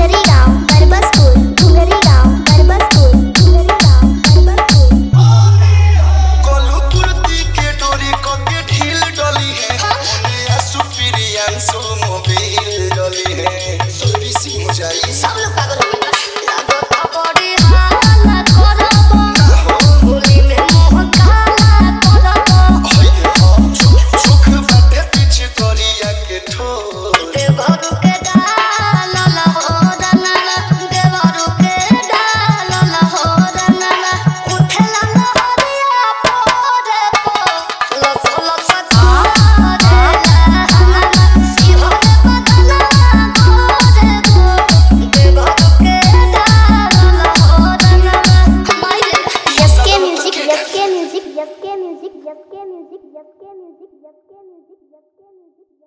घुंगरी गांव बरबसपुर घुंगरी गांव बरबसपुर घुंगरी गांव बरबसपुर कोलू कुर्ती के डोरी को के ढील डली है ओने सुपीरियन सो मोबाइल डली है सर्विसिंग हो जाई सब लोग पागल हो गए लागो तो बड़ी हाला करबो होली में मोह काला करबो होय देखो सुख बाटे पीछे करिया के ठोर देवरू के डाल लहोरनला देवरू के डाल लहोरनला उठला लहरिया पोरे पो लस लस करेला सिहर बदला गोरे गो देवरू के डाल लहोरनला माइले यसके म्यूजिक यसके म्यूजिक यसके म्यूजिक यसके म्यूजिक यसके म्यूजिक यसके म्यूजिक यसके म्यूजिक